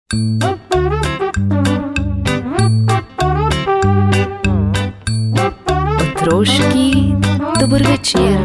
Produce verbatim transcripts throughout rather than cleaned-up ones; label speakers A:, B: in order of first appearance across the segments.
A: Otroški dober večer.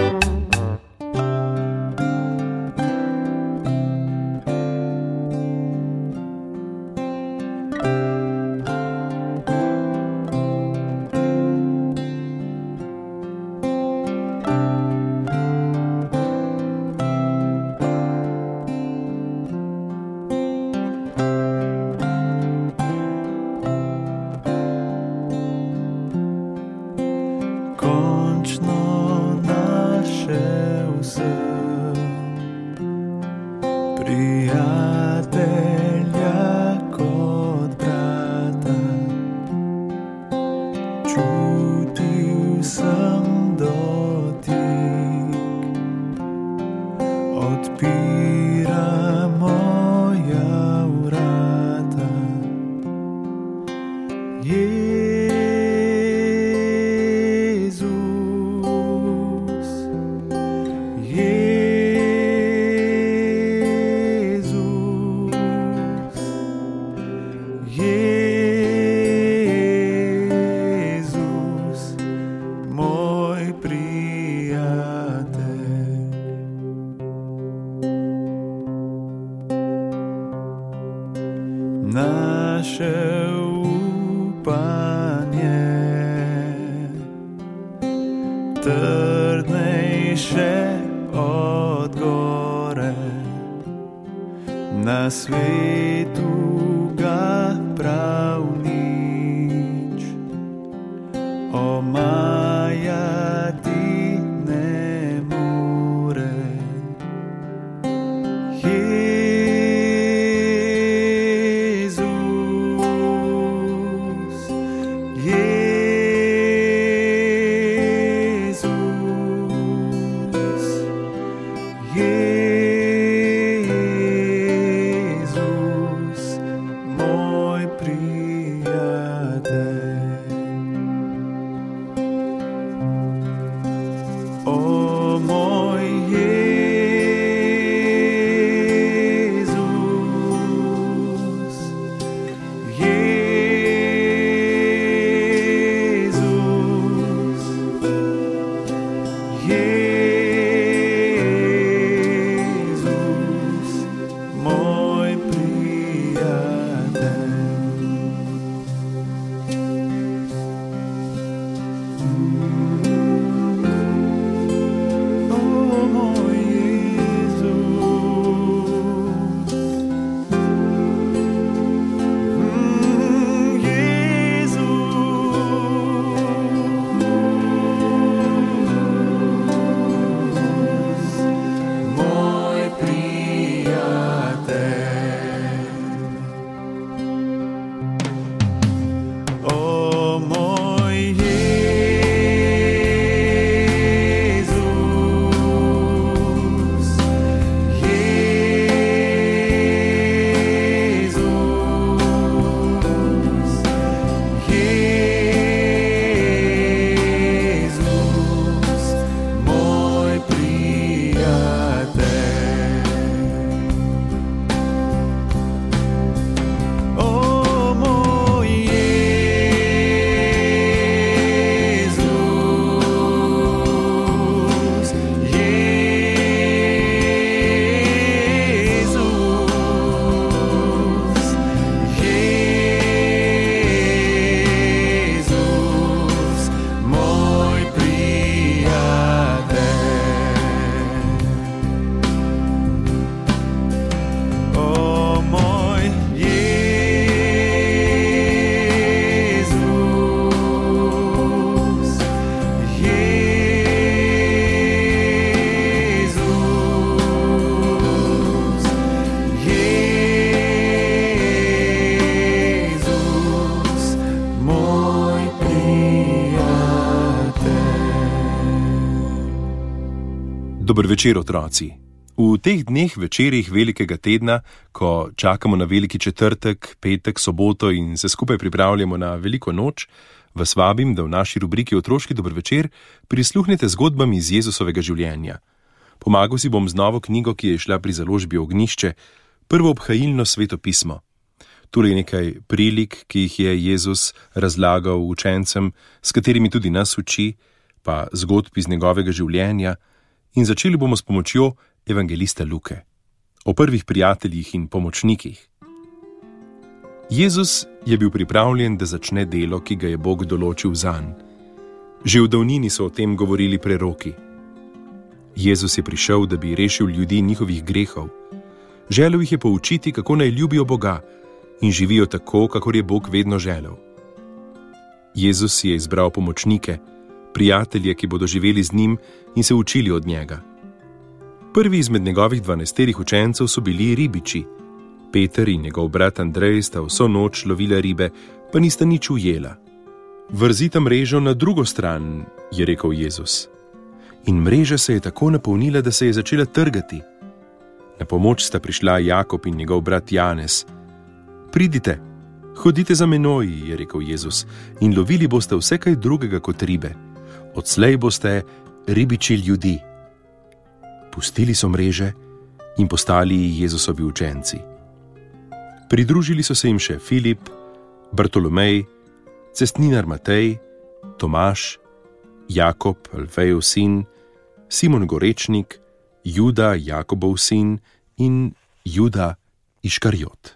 B: Naše upanje trdnejše od gore, na svetu ga prav nič omajati ne more.
C: Dober večer, otroci. V teh dneh večerih velikega tedna, ko čakamo na veliki četrtek, petek, soboto in se skupaj pripravljamo na veliko noč, vas vabim, da v naši rubriki Otroški dober večer prisluhnete zgodbam iz Jezusovega življenja. Pomagal si bom z novo knjigo, ki je šla pri založbi Ognjišče, prvo obhajilno svetopismo. Tule je nekaj prilik, ki jih je Jezus razlagal učencem, s katerimi tudi nas uči, pa zgodb iz njegovega življenja, in začeli bomo s pomočjo evangelista Luke, o prvih prijateljih in pomočnikih. Jezus je bil pripravljen, da začne delo, ki ga je Bog določil zanj. Že v davnini so o tem govorili preroki. Jezus je prišel, da bi rešil ljudi njihovih grehov. Želel jih je poučiti, kako naj ljubijo Boga in živijo tako, kakor je Bog vedno želel. Jezus je izbral pomočnike, prijatelje, ki bodo živeli z njim in se učili od njega. Prvi izmed njegovih dvanajsterih učencev so bili ribiči. Peter in njegov brat Andrej sta vso noč lovila ribe, pa nista nič ujela. Vrzita mrežo na drugo stran, je rekel Jezus. In mreža se je tako napolnila, da se je začela trgati. Na pomoč sta prišla Jakob in njegov brat Janez. Pridite, hodite za menoj, je rekel Jezus, in lovili boste vse kaj drugega kot ribe. Odslej boste ribiči ljudi. Pustili so mreže in postali Jezusovi učenci. Pridružili so se jim še Filip, Bartolomej, cestninar Matej, Tomaž, Jakob, Alfejev sin, Simon Gorečnik, Juda, Jakobov sin in Juda Iškarjot.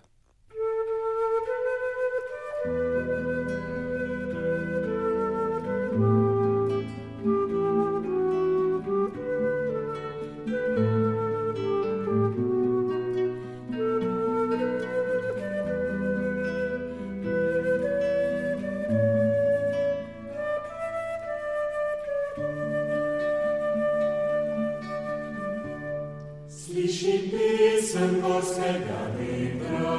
D: Slyším písem Božího vitra,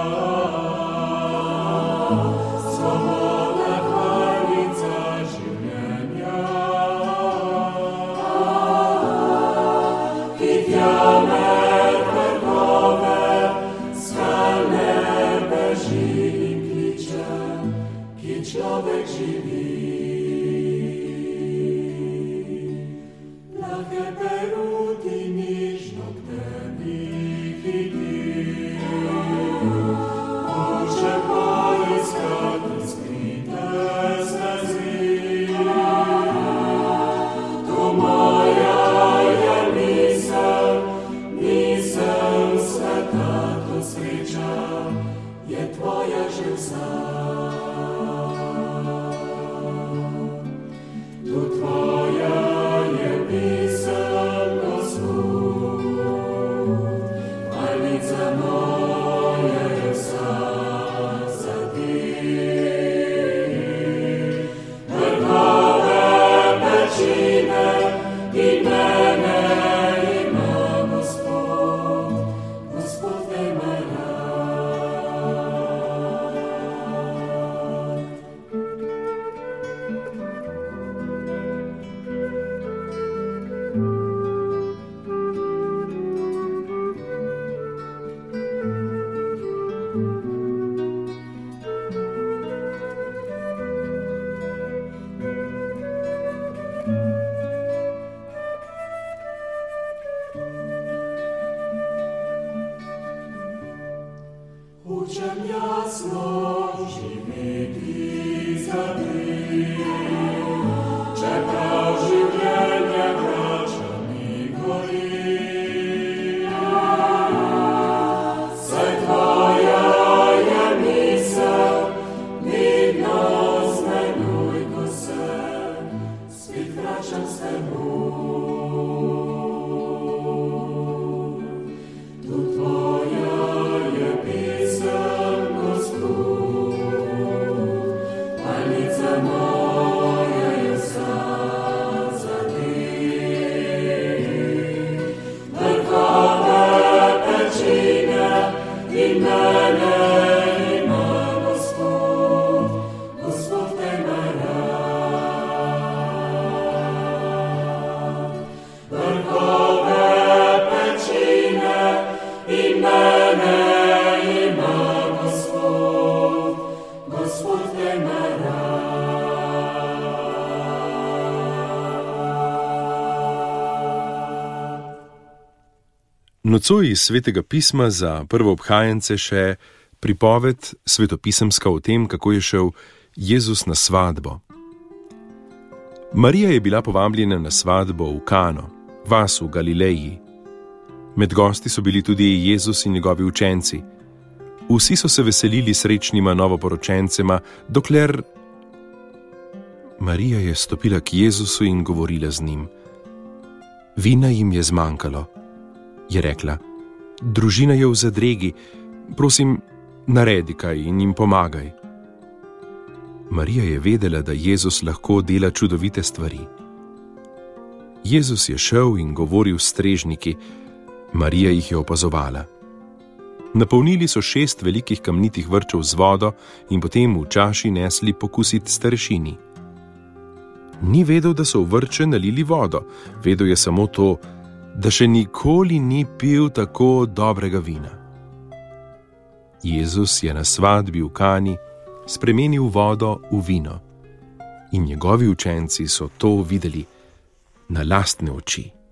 D: svobodná chválíca življenja. Chyťame trhové, skalne beží in kliče, ki človek živí. Lahke peruti nižno k tebi chytí, Bože poiskati skryte stezi. To moja je misel, misel sveta, to sreča je tvoja že vsa. To tvoja je pisem, Gospod, maljica moja je vsa za ti. Vrhove pečine in mene ima Gospod, Gospod te ima rad. Učem jasno živeti za ti, čeprav življenje vrača mi gori. Saj tvoja je misel, vidno zmenuj, ko se spet vračam s teboj. To tvoja je pisem, Gospod, maljica moja je vsa za ti. Vrhove pečine in mene ima Gospod, Gospod te ima rad. Vrhove pečine in mene ima Gospod, Gospod te ima rad.
C: Nocoj iz Svetega pisma za prvoobhajence še pripoved svetopisemska o tem, kako je šel Jezus na svadbo. Marija je bila povabljena na svadbo v Kano, vas v Galileji. Med gosti so bili tudi Jezus in njegovi učenci. Vsi so se veselili srečnima novoporočencema, dokler... Marija je stopila k Jezusu in govorila z njim. Vina jim je zmanjkalo, je rekla. Družina je v zadregi, prosim, naredi kaj in jim pomagaj. Marija je vedela, da Jezus lahko dela čudovite stvari. Jezus je šel in govoril s strežniki, Marija jih je opazovala. Napolnili so šest velikih kamnitih vrčev z vodo in potem v čaši nesli pokusit starešini. Ni vedel, da so v vrče nalili vodo, vedel je samo to, da še nikoli ni pil tako dobrega vina. Jezus je na svadbi v Kani spremenil vodo v vino in njegovi učenci so to videli na lastne oči.